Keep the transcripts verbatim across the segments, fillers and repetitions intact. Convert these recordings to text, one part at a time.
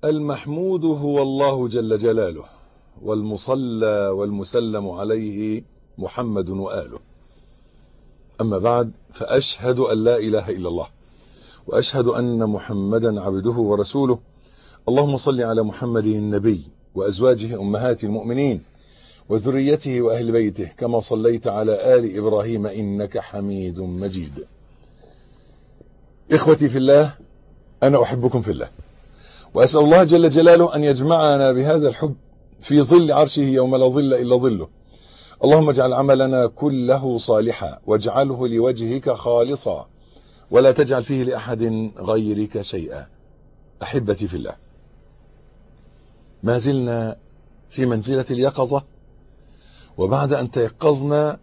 المحمود هو الله جل جلاله، والمصلى والمسلم عليه محمد وآله. أما بعد، فأشهد أن لا إله إلا الله، وأشهد أن محمدا عبده ورسوله. اللهم صل على محمد النبي وأزواجه أمهات المؤمنين وذريته وأهل بيته كما صليت على آل إبراهيم إنك حميد مجيد. إخوتي في الله، أنا أحبكم في الله، وأسأل الله جل جلاله أن يجمعنا بهذا الحب في ظل عرشه يوم لا ظل إلا ظله. اللهم اجعل عملنا كله صالحا، واجعله لوجهك خالصا، ولا تجعل فيه لأحد غيرك شيئا. أحبتي في الله، ما زلنا في منزلة اليقظة، وبعد أن تيقظنا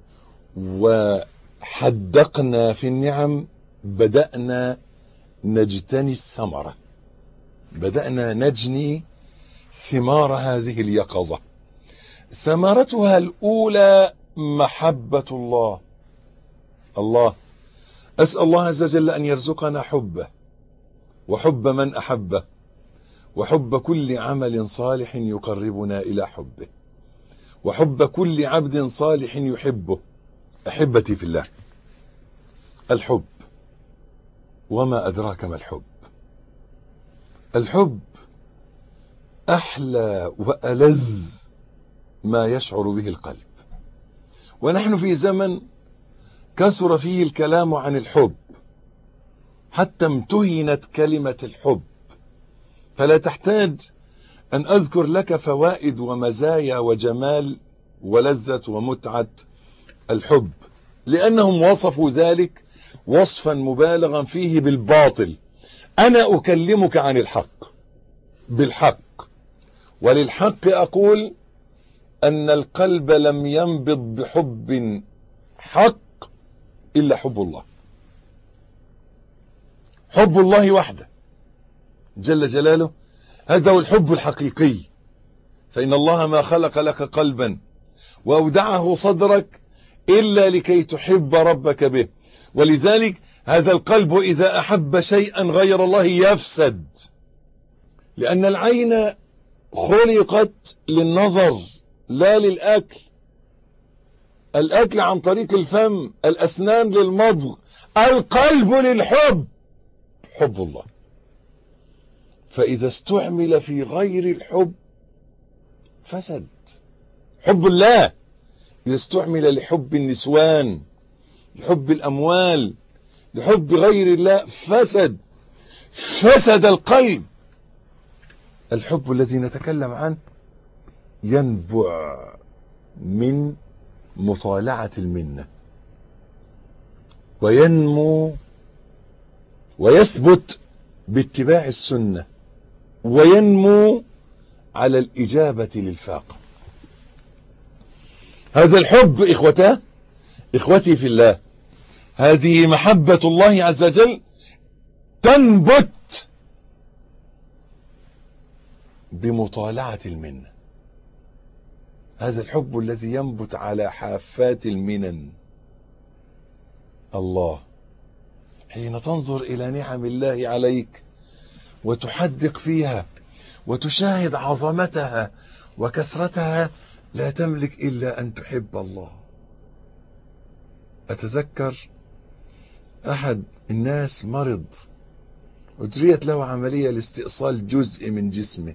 وحدقنا في النعم بدأنا نجتني الثمرة، بدأنا نجني ثمار هذه اليقظة. ثمرتها الأولى محبة الله. الله أسأل الله عز وجل أن يرزقنا حبه، وحب من أحبه، وحب كل عمل صالح يقربنا إلى حبه، وحب كل عبد صالح يحبه. أحبتي في الله، الحب، وما أدراك ما الحب. الحب أحلى وألذ ما يشعر به القلب، ونحن في زمن كثر فيه الكلام عن الحب، حتى امتهنت كلمة الحب، فلا تحتاج أن أذكر لك فوائد ومزايا وجمال ولذة ومتعة الحب، لأنهم وصفوا ذلك وصفا مبالغا فيه بالباطل. أنا أكلمك عن الحق بالحق، وللحق أقول أن القلب لم ينبض بحب حق إلا حب الله، حب الله وحده جل جلاله. هذا هو الحب الحقيقي، فإن الله ما خلق لك قلبا وأودعه صدرك إلا لكي تحب ربك به، ولذلك هذا القلب إذا أحب شيئا غير الله يفسد، لأن العين خلقت للنظر لا للأكل، الأكل عن طريق الفم، الأسنان للمضغ، القلب للحب، حب الله. فإذا استعمل في غير الحب فسد. حب الله إذا استعمل لحب النسوان، لحب الأموال، لحب غير الله فسد، فسد القلب. الحب الذي نتكلم عنه ينبع من مطالعة المنة، وينمو ويثبت باتباع السنة، وينمو على الإجابة للفاقة. هذا الحب إخوته إخوتي في الله، هذه محبة الله عز وجل تنبت بمطالعة المنة. هذا الحب الذي ينبت على حافات المنن. الله حين تنظر إلى نعم الله عليك وتحدق فيها وتشاهد عظمتها وكثرتها، لا تملك إلا أن تحب الله. أتذكر أحد الناس مرض، أجريت له عملية لاستئصال جزء من جسمه،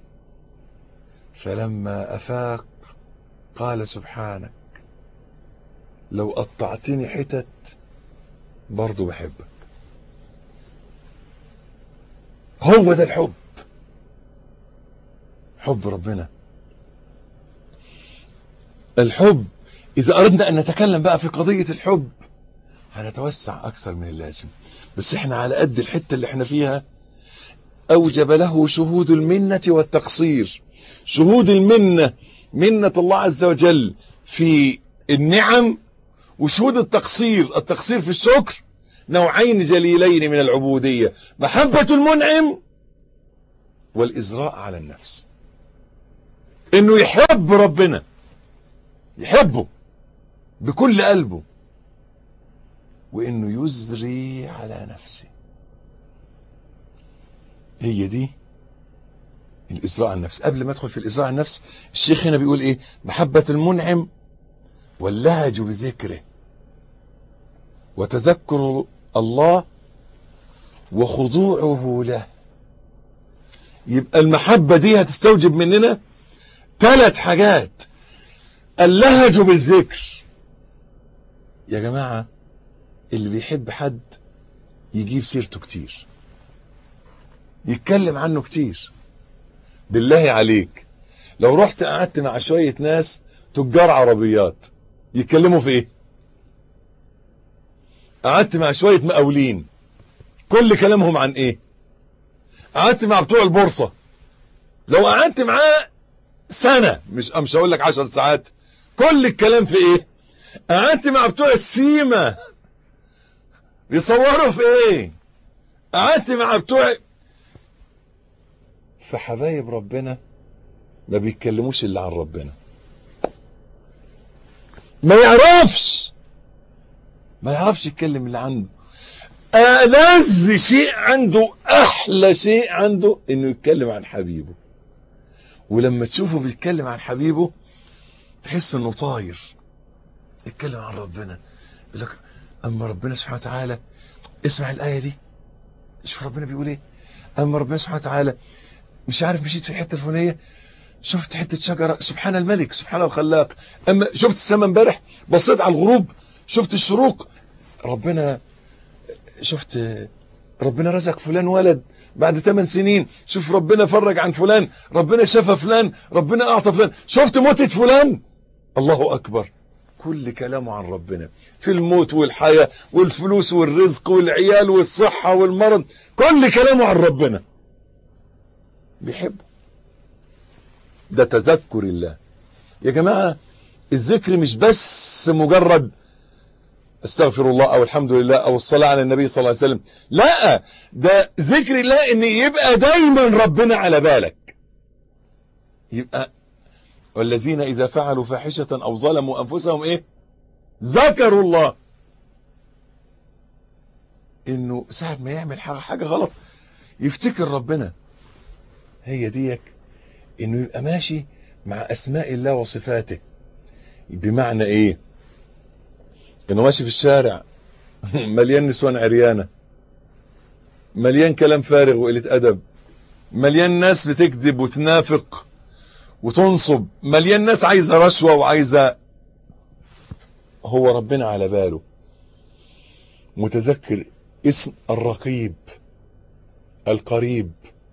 فلما أفاق قال سبحانك لو قطعتني حتت برضو بحبك. هو ده الحب، حب ربنا. الحب إذا أردنا أن نتكلم بقى في قضية الحب هنتوسع أكثر من اللازم، بس إحنا على قد الحتة اللي إحنا فيها. أوجب له شهود المنة والتقصير. شهود المنة، منة الله عز وجل في النعم، وشهود التقصير، التقصير في الشكر. نوعين جليلين من العبودية: محبة المنعم والإزراء على النفس. إنه يحب ربنا، يحبه بكل قلبه، وإنه يزري على نفسه. هي دي الإسراء عن النفس. قبل ما أدخل في الإسراء عن النفس، الشيخ هنا بيقول إيه؟ محبة المنعم واللهج بذكره وتذكر الله وخضوعه له. يبقى المحبة دي هتستوجب مننا ثلاث حاجات. اللهج بالذكر. يا جماعة اللي بيحب حد يجيب سيرته كتير، يتكلم عنه كتير. بالله عليك لو رحت قعدت مع شوية ناس تجار عربيات يتكلموا في ايه؟ قعدت مع شوية مقاولين كل كلامهم عن ايه؟ قعدت مع بتوع البورصة لو قعدت معاه سنة، مش مش هقول لك عشر ساعات، كل الكلام في ايه؟ قعدت مع بتوع السيما بيصوروا في ايه؟ قعدت مع بتوع، فحبايب ربنا ما بيتكلموش الا عن ربنا. ما يعرفش ما يعرفش يتكلم اللي عنده. ألذ شيء عنده، أحلى شيء عنده إنه يتكلم عن حبيبه. ولما تشوفه بيتكلم عن حبيبه تحس إنه طاير. يتكلم عن ربنا يقول لك أما ربنا سبحانه وتعالى، اسمع الآية دي، شوف ربنا بيقول إيه. أما ربنا سبحانه وتعالى مش عارف مشيت في الحتة الفلانية شفت حتة شجرة، سبحان الملك سبحان الخلاق. أما شفت السماء امبارح، بصيت على الغروب شفت الشروق، ربنا شفت ربنا رزق فلان ولد بعد ثمان سنين، شوف ربنا فرج عن فلان، ربنا شفى فلان، ربنا أعطى فلان، شفت موتة فلان، الله أكبر. كل كلامه عن ربنا في الموت والحياة والفلوس والرزق والعيال والصحة والمرض، كل كلامه عن ربنا. بيحبه. ده تذكر الله. يا جماعة الذكر مش بس مجرد استغفر الله او الحمد لله او الصلاة على النبي صلى الله عليه وسلم، لا، ده ذكر الله ان يبقى دايما ربنا على بالك. يبقى والذين اذا فعلوا فاحشة او ظلموا انفسهم ايه؟ ذكروا الله. انه ساعة ما يعمل حاجة غلط يفتكر ربنا. هي ديك انه يبقى ماشي مع اسماء الله وصفاته. بمعنى ايه؟ انه ماشي في الشارع مليان نسوان عريانة، مليان كلام فارغ وقلة ادب، مليان ناس بتكذب وتنافق وتنصب، مليان ناس عايزة رشوة وعايزة، هو ربنا على باله. متذكر اسم الرقيب، القريب،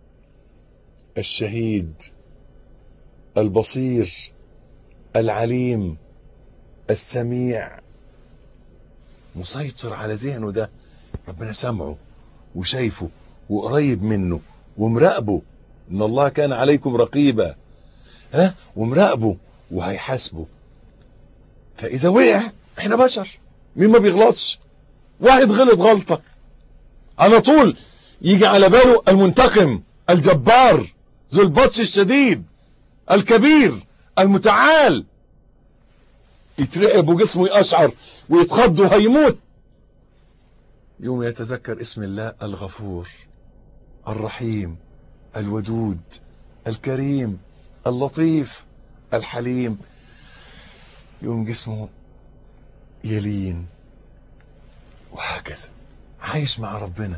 الشهيد، البصير، العليم، السميع. مسيطر على ذهنه ده. ربنا سمعه وشايفه وقريب منه ومراقبه. ان الله كان عليكم رقيبا، ها، ومراقبه وهيحاسبه. فاذا وقع، احنا بشر، مين ما بيغلطش؟ واحد غلط غلطة على طول يجي على باله المنتقم الجبار ذو البطش الشديد الكبير المتعال، يترعب وجسمه يقشعر ويتخض وهيموت. يوم يتذكر اسم الله الغفور الرحيم الودود الكريم اللطيف الحليم، يوم جسمه يلين. وهكذا عايش مع ربنا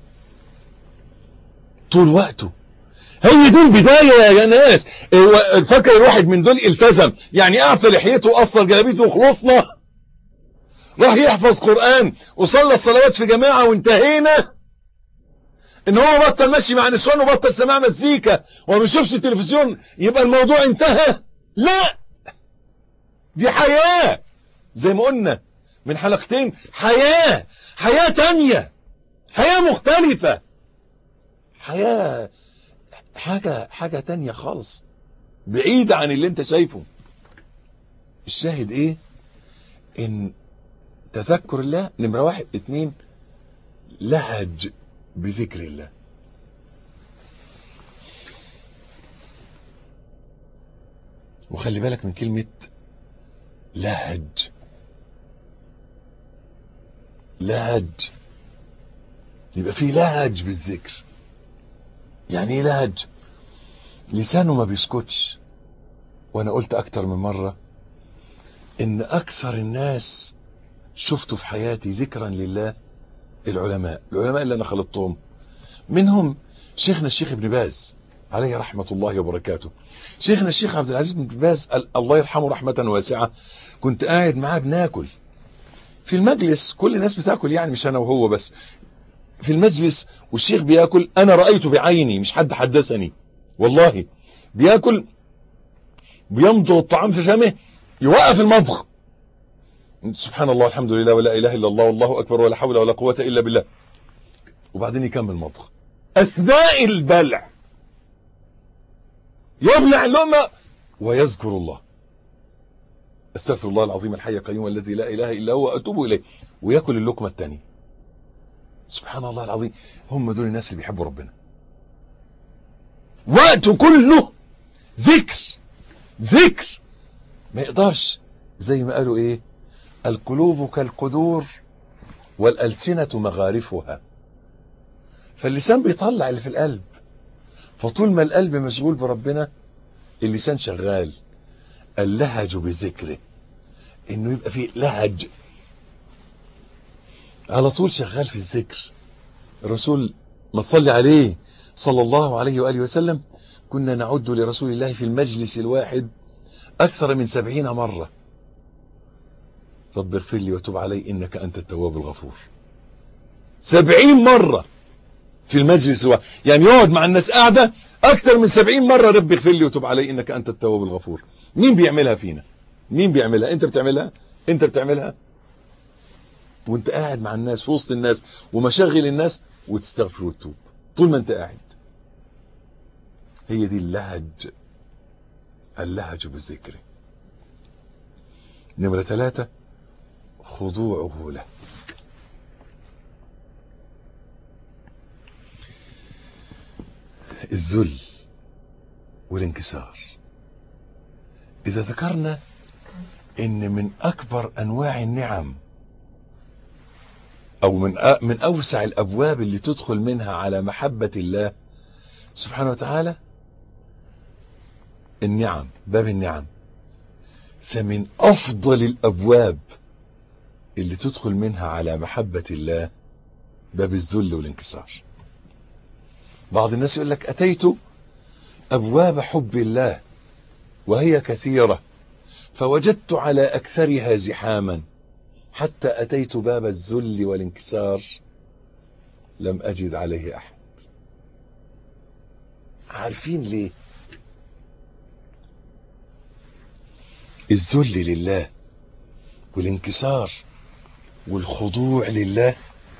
طول وقته. هي دي البداية يا ناس. فاكر الواحد من دول التزم يعني اعفى لحيته وقصر جلابيته وخلصنا، راح يحفظ قرآن وصلى الصلوات في جماعة وانتهينا، ان هو بطل ماشي مع نسوان وبطل سماع مزيكا وما بيشوفش تلفزيون يبقى الموضوع انتهى؟ لا، دي حياة زي ما قلنا من حلقتين، حياة حياة تانية، حياة مختلفة، حياة حاجة حاجة تانية خالص بعيدة عن اللي انت شايفه. الشاهد ايه؟ ان تذكر الله نمرة واحد. اتنين، لهج بذكر الله. وخلي بالك من كلمة لهج. لهج يبقى في لهج بالذكر. يعني ايه لهج؟ لسانه ما بيسكتش. وانا قلت اكتر من مرة ان اكثر الناس شفته في حياتي ذكرا لله العلماء العلماء اللي انا خلطتهم منهم شيخنا الشيخ ابن باز عليه رحمة الله وبركاته. شيخنا الشيخ عبد العزيز بن باز الله يرحمه رحمة واسعة، كنت قاعد معاه بناكل في المجلس، كل الناس بتاكل يعني مش انا وهو بس، في المجلس والشيخ بياكل، انا رأيته بعيني مش حد حدثني والله، بياكل بيمضغ الطعام في فمه، يوقف المضغ، سبحان الله الحمد لله ولا اله الا الله والله اكبر ولا حول ولا قوة الا بالله، وبعدين يكمل مضغ اثناء البلع، يبلع اللقمة ويذكر الله، استغفر الله العظيم الحي القيوم الذي لا اله الا هو اتوب اليه، وياكل اللقمة الثانية. سبحان الله العظيم، هم دول الناس اللي بيحبوا ربنا، وقته كله ذكر ذكر، ما يقدرش، زي ما قالوا ايه، القلوب كالقدور والألسنة مغارفها، فاللسان بيطلع اللي في القلب، فطول ما القلب مشغول بربنا اللسان شغال. اللهج بذكره، انه يبقى فيه لهج على طول شغال في الذكر. الرسول ما تصلي عليه صلى الله عليه وآله وسلم، كنا نعد لرسول الله في المجلس الواحد أكثر من سبعين مرة رب اغفر لي وتب علي إنك أنت التواب الغفور. سبعين مرة في المجلس الواحد، يعني يقعد مع الناس قاعدة أكثر من سبعين مرة رب اغفر لي وتب علي إنك أنت التواب الغفور. مين بيعملها فينا؟ مين بيعملها؟ أنت بتعملها؟ أنت بتعملها؟ وانت قاعد مع الناس في وسط الناس ومشغل الناس وتستغفر وتتوب طول ما انت قاعد. هي دي اللهج، اللهج بالذكر. نمرة ثلاثة خضوعه له. الذل والانكسار. إذا ذكرنا إن من أكبر أنواع النعم أو من من أوسع الأبواب اللي تدخل منها على محبة الله سبحانه وتعالى النعم، باب النعم، فمن أفضل الأبواب اللي تدخل منها على محبة الله باب الذل والانكسار. بعض الناس يقول لك أتيت أبواب حب الله وهي كثيرة فوجدت على أكثرها زحاما حتى أتيت باب الذل والانكسار لم أجد عليه أحد. عارفين ليه؟ الذل لله والانكسار والخضوع لله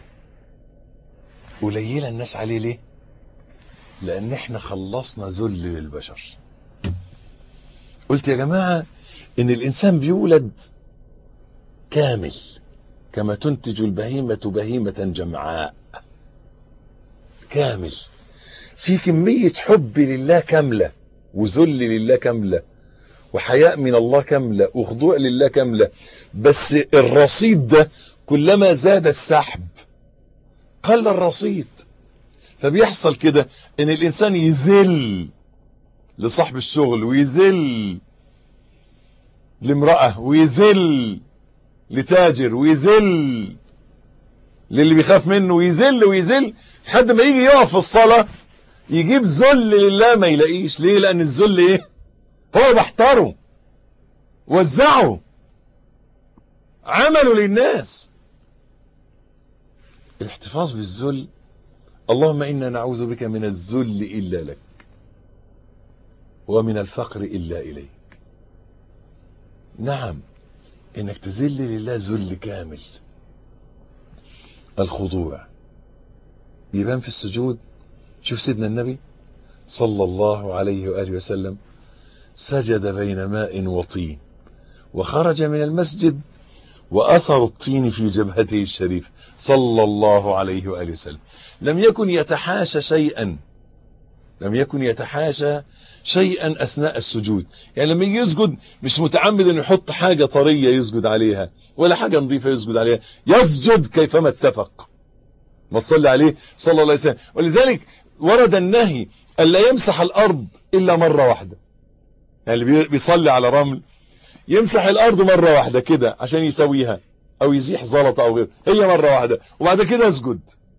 قليلة الناس عليه. ليه؟ لأن احنا خلصنا ذل للبشر. قلت يا جماعة إن الإنسان بيولد كامل كما تنتج البهيمة بهيمة جمعاء، كامل في كمية حب لله كاملة وذل لله كاملة وحياء من الله كاملة وخضوع لله كاملة، بس الرصيد ده كلما زاد السحب قل الرصيد. فبيحصل كده ان الانسان يذل لصاحب الشغل ويذل لامرأة ويذل لتاجر ويذل للي بيخاف منه ويذل ويذل لحد ما يجي يقف في الصلاة يجيب ذل لله ما يلاقيش. ليه؟ لأن الذل ايه؟ هو بحتره وزعه عمله للناس. الاحتفاظ بالذل، اللهم إنا نعوذ بك من الذل إلا لك ومن الفقر إلا إليك. نعم، إنك تذل لله ذل كامل. الخضوع يبان في السجود. شوف سيدنا النبي صلى الله عليه وآله وسلم سجد بين ماء وطين وخرج من المسجد وأثر الطين في جبهته الشريف صلى الله عليه وآله وسلم. لم يكن يتحاشى شيئا لم يكن يتحاشى شيئا أثناء السجود. يعني لما يجي يسجد مش متعمد أن يحط حاجة طرية يسجد عليها ولا حاجة نظيفة يسجد عليها، يسجد كيفما اتفق. ما تصلي عليه صلى الله عليه وسلم. ولذلك ورد النهي ألا يمسح الأرض إلا مرة واحدة. يعني اللي بيصلي على رمل يمسح الأرض مرة واحدة كده عشان يسويها أو يزيح زلطة أو غيره، هي مرة واحدة وبعد كده اسجد.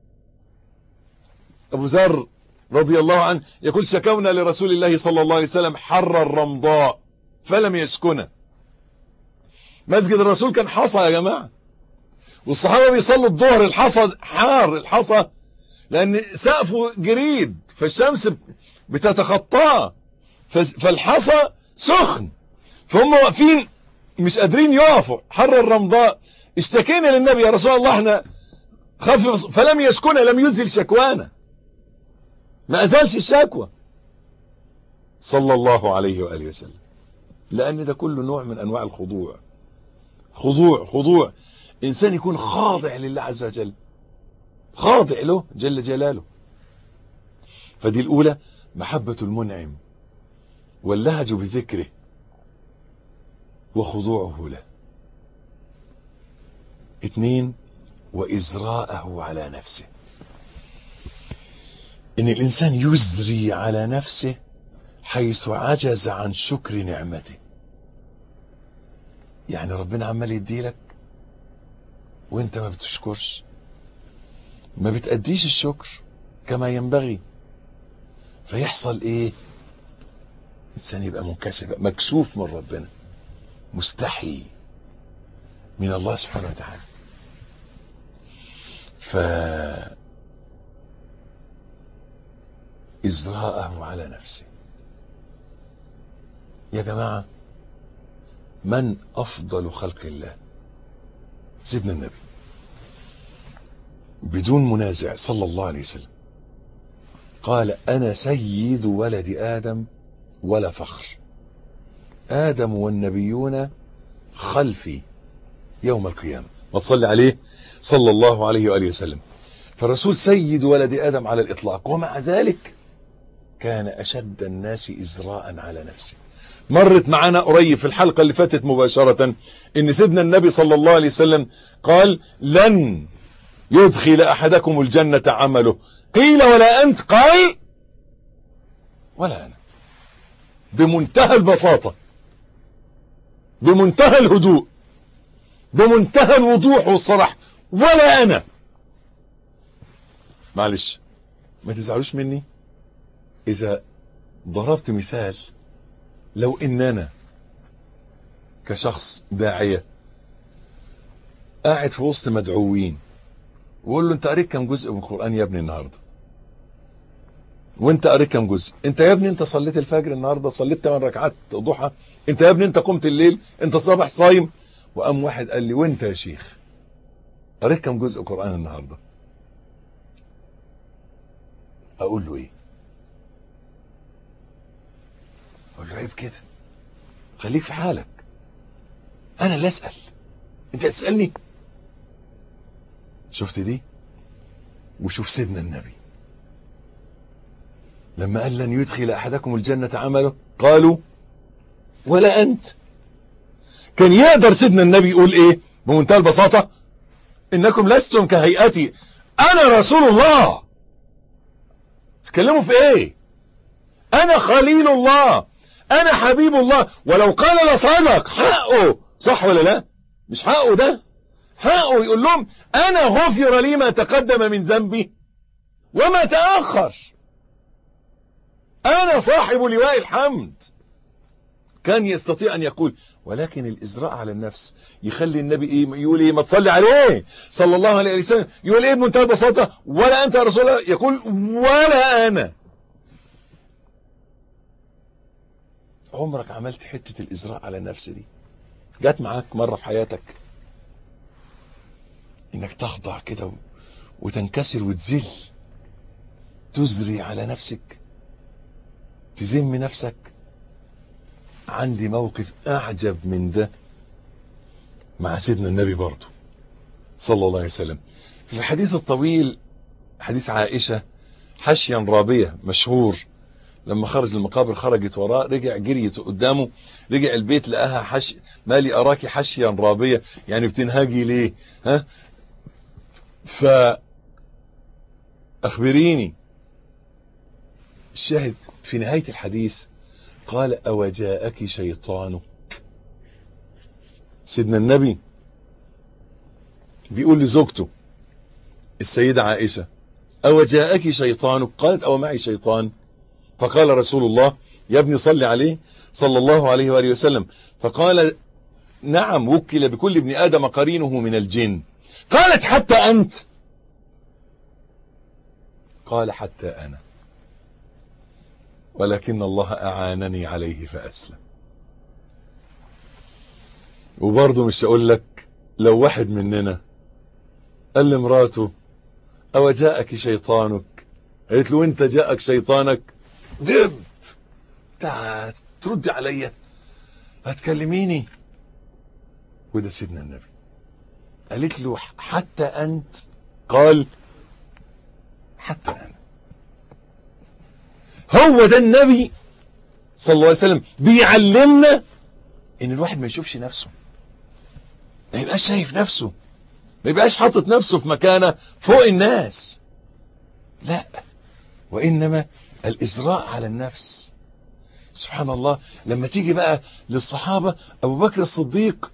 أبو ذر رضي الله عنه يقول شكونا لرسول الله صلى الله عليه وسلم حر الرمضاء فلم يسكنه. مسجد الرسول كان حصى يا جماعة، والصحابة بيصلوا الظهر الحصى حار، الحصى لأن سقفه جريد فالشمس بتتخطاه، فالحصى سخن، فهم واقفين مش قادرين يقفوا حر الرمضاء. اشتكينا للنبي يا رسول الله احنا خفف، فلم يسكنه، لم يزل شكوانا، ما أزالش الشكوى صلى الله عليه وآله وسلم. لأن ده كله نوع من أنواع الخضوع. خضوع خضوع إنسان يكون خاضع لله عز وجل، خاضع له جل جلاله. فدي الأولى محبة المنعم واللهج بذكره وخضوعه له. اثنين وإزراءه على نفسه، إن الإنسان يزري على نفسه حيث عجز عن شكر نعمته. يعني ربنا عمال يديلك وانت ما بتشكرش، ما بتأديش الشكر كما ينبغي، فيحصل ايه؟ الإنسان يبقى منكسب مكسوف من ربنا، مستحي من الله سبحانه وتعالى. ف إزراءه على نفسه. يا جماعة من أفضل خلق الله؟ سيدنا النبي بدون منازع صلى الله عليه وسلم قال أنا سيد ولد آدم ولا فخر، آدم والنبيون خلفي يوم القيامة. ما تصلي عليه صلى الله عليه وآله وسلم. فالرسول سيد ولد آدم على الإطلاق، ومع ذلك كان أشد الناس إزراء على نفسه. مرت معنا قريب في الحلقة اللي فاتت مباشرة إن سيدنا النبي صلى الله عليه وسلم قال لن يدخل أحدكم الجنة عمله، قيل ولا أنت؟ قال ولا أنا. بمنتهى البساطة، بمنتهى الهدوء، بمنتهى الوضوح والصراحة، ولا أنا. معلش ما تزعلوش مني إذا ضربت مثال. لو إننا كشخص داعية قاعد في وسط مدعوين وقول له أنت قريت كم جزء من القرآن يا ابني النهاردة؟ وأنت قريت كم جزء؟ أنت يا ابني أنت صليت الفجر النهاردة؟ صليت ثمان ركعات ضحى؟ أنت يا ابني أنت قمت الليل؟ أنت صباح صايم؟ وقام واحد قال لي وأنت يا شيخ قريت كم جزء قرآن النهاردة؟ أقول له إيه؟ أقول له عيب كده، خليك في حالك، أنا اللي أسأل، أنت تسألني؟ شفت دي؟ وشوف سيدنا النبي لما قال لن يدخل أحدكم الجنة عمله قالوا ولا أنت. كان يقدر سيدنا النبي يقول إيه بمنتهى البساطة؟ إنكم لستم كهيئتي، أنا رسول الله. تكلموا في إيه؟ أنا خليل الله، أنا حبيب الله. ولو قال لصدق، حقه، صح ولا لا؟ مش حقه ده، حقه يقول لهم أنا غفر لي ما تقدم من ذنبي وما تأخر، أنا صاحب لواء الحمد. كان يستطيع أن يقول، ولكن الإزراء على النفس يخلي النبي إيه يقول إيه؟ ما تصلي عليه صلى الله عليه وسلم، يقول إيه بمنتهى البساطة؟ ولا أنت يا رسول الله؟ يقول ولا أنا. عمرك عملت حتة الإزراء على النفس دي؟ جات معاك مرة في حياتك إنك تخضع كده وتنكسر وتذل، تزري على نفسك، تذم نفسك؟ عندي موقف أعجب من ده مع سيدنا النبي برضه صلى الله عليه وسلم. في الحديث الطويل حديث عائشة حشيا رابية مشهور، لما خرج المقابر خرجت وراه، رجع جريت قدامه، رجع البيت لقاها حش مالي أراكي حشيا رابية، يعني بتنهاجي ليه؟ ها؟ فأخبريني. الشاهد في نهاية الحديث قال أوجاءك شيطانك. سيدنا النبي بيقول لزوجته السيدة عائشة أوجاءك شيطانك؟ قالت أو معي شيطان؟ فقال رسول الله يا ابني صل عليه صلى الله عليه وآله وسلم، فقال نعم وكل بكل ابن آدم قرينه من الجن. قالت حتى أنت؟ قال حتى أنا، ولكن الله أعانني عليه فأسلم. وبرضه مش هقول لك لو واحد مننا قال لمراته أو جاءك شيطانك، قالت له انت جاءك شيطانك، دب تردي عليا هتكلميني؟ وده سيدنا النبي. قالت له حتى أنت؟ قال حتى أنا. هو ده النبي صلى الله عليه وسلم بيعلمنا ان الواحد ما يشوفش نفسه، ما يبقاش شايف نفسه، ما يبقاش حاطط نفسه في مكانه فوق الناس، لا، وإنما الإزراء على النفس. سبحان الله. لما تيجي بقى للصحابة، أبو بكر الصديق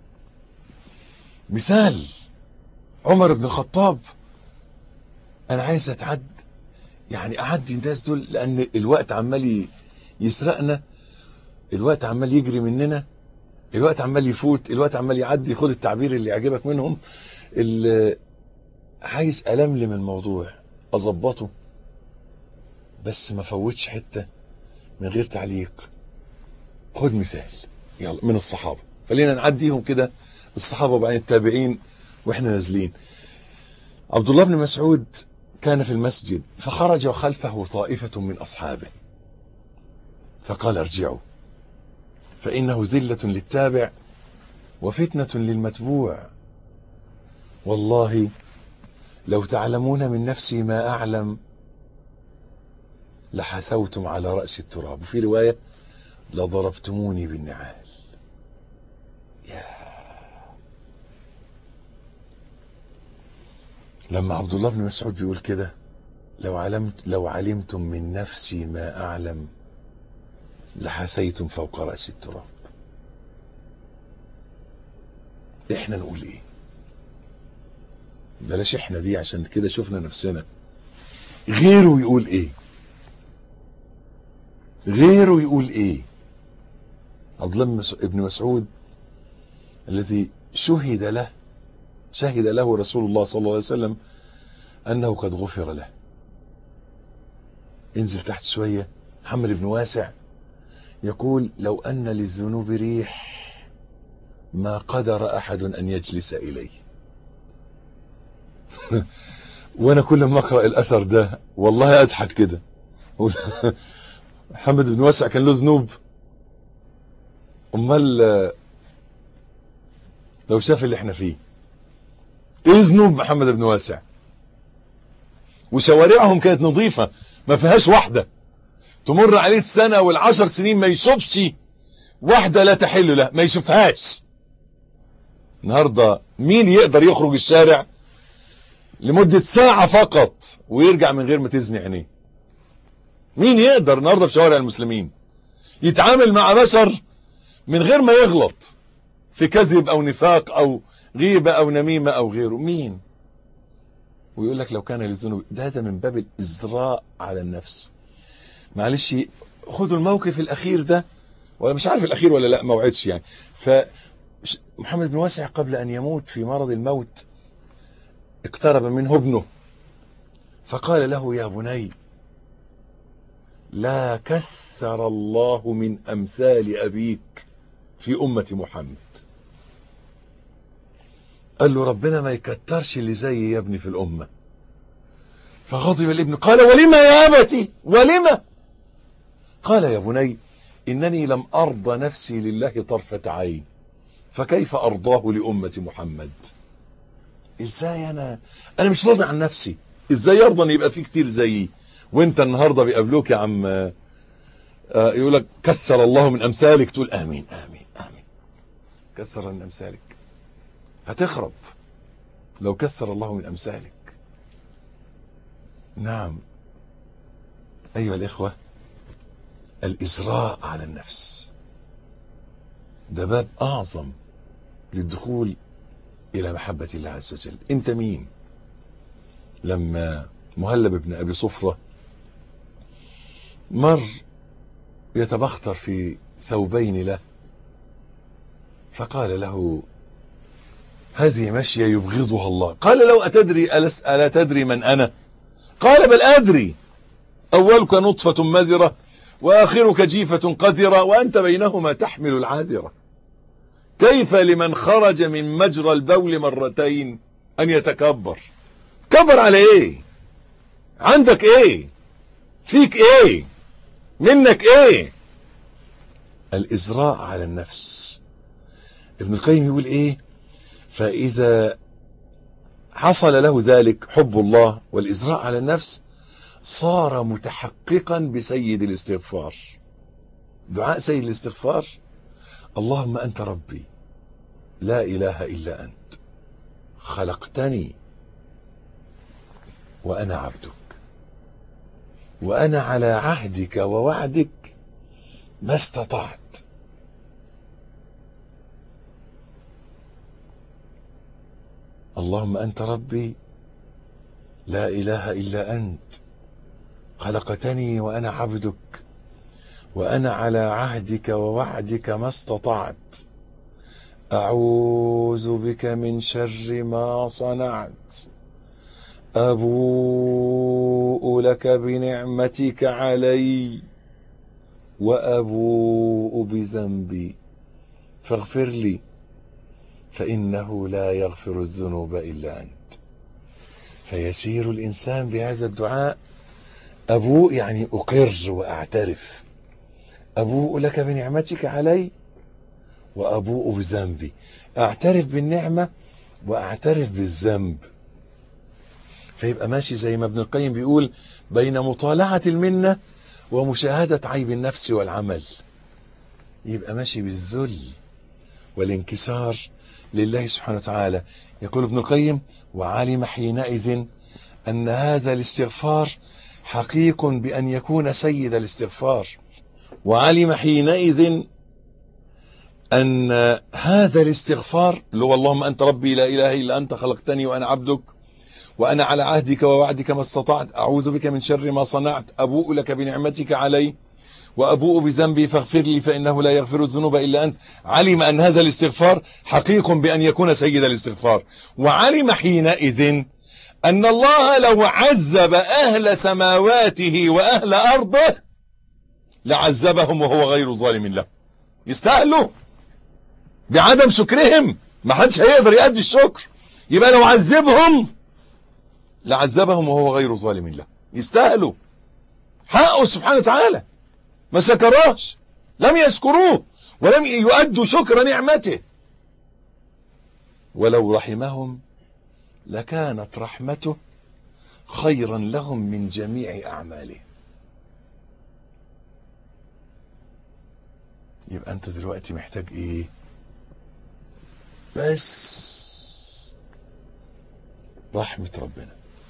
مثال، عمر بن الخطاب. أنا عايز أتعد يعني أعدي الناس دول لأن الوقت عمال يسرقنا، الوقت عمال يجري مننا، الوقت عمال يفوت، الوقت عمال يعدي. خد التعبير اللي يعجبك منهم. اللي عايز ألملم الموضوع أظبطه بس ما فوتش حتة من غير تعليق. خد مثال يلا من الصحابة، خلينا نعديهم كده، الصحابة وبعدين التابعين واحنا نازلين. عبد الله بن مسعود كان في المسجد فخرج خلفه طائفة من أصحابه فقال ارجعوا فإنه ذلة للتابع وفتنة للمتبوع، والله لو تعلمون من نفسي ما أعلم لحسوتم على رأس التراب، وفي رواية لضربتموني بالنعال. يا لما عبد الله بن مسعود بيقول كده لو علمت لو علمتم من نفسي ما أعلم لحسيتم فوق رأس التراب. احنا نقول ايه؟ بلاش احنا دي عشان كده شفنا نفسنا. غيره يقول ايه؟ غيره يقول ايه؟ عبد الله بن مسعود الذي شهد له شهد له رسول الله صلى الله عليه وسلم انه قد غفر له. انزل تحت شوية. محمد بن واسع يقول لو ان للذنوب ريح ما قدر احد ان يجلس اليه. وانا كل ما اقرا الاثر ده والله اضحك كده. محمد بن واسع كان له ذنوب؟ امال لو شاف اللي احنا فيه ايه ذنوب محمد بن واسع؟ وشوارعهم كانت نظيفة ما فيهاش واحدة، تمر عليه السنة والعشر سنين ما يشوفش واحدة لا تحل له، ما يشوفهاش. النهاردة مين يقدر يخرج الشارع لمدة ساعة فقط ويرجع من غير ما تزني عينيه؟ مين يقدر النهاردة في شوارع المسلمين يتعامل مع بشر من غير ما يغلط في كذب او نفاق او غيبة او نميمة او غيره؟ مين؟ ويقول لك لو كان للذنوب، ده ده من باب الازراء على النفس. معلش خدوا الموقف الاخير ده، ولا مش عارف الاخير ولا لا، ما وعدش يعني. فمحمد بن واسع قبل ان يموت في مرض الموت اقترب منه ابنه فقال له يا بني لا كسر الله من امثال ابيك في امة محمد. قال له ربنا ما يكترش اللي زي يا ابني في الامة. فغضب الابن قال ولما يا ابتي ولما؟ قال يا بني انني لم ارضى نفسي لله طرفة عين فكيف ارضاه لامة محمد؟ ازاي انا انا مش راضي عن نفسي، ازاي يرضى ان يبقى في كتير زيي؟ وانت النهارده بيقابلوك يا عم آه يقول لك كسر الله من امثالك، تقول امين امين امين. كسر من امثالك، هتخرب لو كسر الله من امثالك. نعم أيها الإخوة، الإسراء على النفس ده باب أعظم للدخول إلى محبة الله عز وجل. أنت مين؟ لما مهلب بن أبي صفرة مر يتبختر في ثوبين له، فقال له: هذه مشية يبغضها الله. قال: لو أتدري ألس ألا تدري من أنا؟ قال: بل أدري، أولك نطفة مذرة وآخرك جيفة قذرة وأنت بينهما تحمل العاذرة. كيف لمن خرج من مجرى البول مرتين أن يتكبر؟ كبر على إيه؟ عندك إيه؟ فيك إيه؟ منك إيه؟ الإزراء على النفس. ابن القيم يقول إيه؟ فإذا حصل له ذلك حب الله والإزراء على النفس صار متحققا بسيد الاستغفار. دعاء سيد الاستغفار: اللهم أنت ربي لا إله إلا أنت، خلقتني وأنا عبدك، وأنا على عهدك ووعدك ما استطعت. اللهم أنت ربي لا إله إلا أنت، خلقتني وأنا عبدك، وأنا على عهدك ووعدك ما استطعت. أعوذ بك من شر ما صنعت، أبوء لك بنعمتك علي وأبوء بذنبي فاغفر لي فإنه لا يغفر الذنوب إلا أنت. فيسير الإنسان بهذا الدعاء: أبوء يعني أقر وأعترف، أبوء لك بنعمتك علي وأبوء بذنبي، أعترف بالنعمة وأعترف بالذنب. فيبقى ماشي زي ما ابن القيم بيقول بين مطالعة المنة ومشاهدة عيب النفس والعمل. يبقى ماشي بالذل والانكسار لله سبحانه وتعالى. يقول ابن القيم: وعلم حينئذ أن هذا الاستغفار حقيق بأن يكون سيد الاستغفار. وعلم حينئذ أن هذا الاستغفار اللي هو اللهم أنت ربي لا إله إلا أنت، خلقتني وأنا عبدك، وأنا على عهدك ووعدك ما استطعت، أعوذ بك من شر ما صنعت، أبوء لك بنعمتك علي وأبوء بذنبي فاغفر لي فإنه لا يغفر الذنوب إلا أنت. علم أن هذا الاستغفار حقيق بأن يكون سيد الاستغفار. وعلم حينئذ أن الله لو عذب أهل سماواته وأهل أرضه لعذبهم وهو غير ظالم له. يستاهلوا بعدم شكرهم، ما حدش هيقدر يؤدي الشكر. يبقى لو عذبهم لعذبهم وهو غير ظالم له. يستاهلوا حقه سبحانه وتعالى، ما شكراش، لم يشكروه ولم يؤدوا شكر نعمته. ولو رحمهم لكانت رحمته خيرا لهم من جميع أعمالهم. يبقى أنت دلوقتي محتاج إيه؟ بس رحمة ربنا.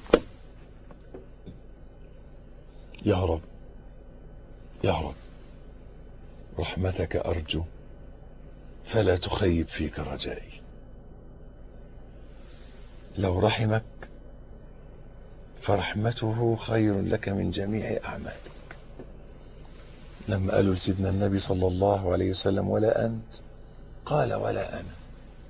يا رب يا رب رحمتك أرجو فلا تخيب فيك رجائي. لو رحمك فرحمته خير لك من جميع أعمالك. لما قالوا لسيدنا النبي صلى الله عليه وسلم: ولا أنت؟ قال: ولا أنا،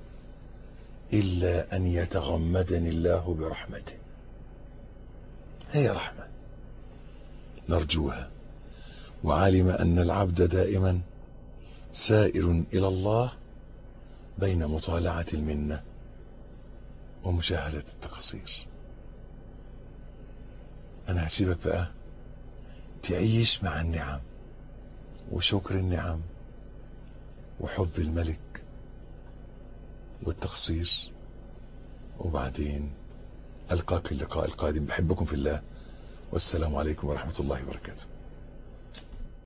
إلا أن يتغمدني الله برحمته. هي رحمة نرجوها. وعلم أن العبد دائما سائر إلى الله بين مطالعة المنة ومشاهدة التقصير. أنا هسيبك بقى تعيش مع النعم وشكر النعم وحب الملك والتقصير، وبعدين ألقاك اللقاء القادم. بحبكم في الله، والسلام عليكم ورحمة الله وبركاته.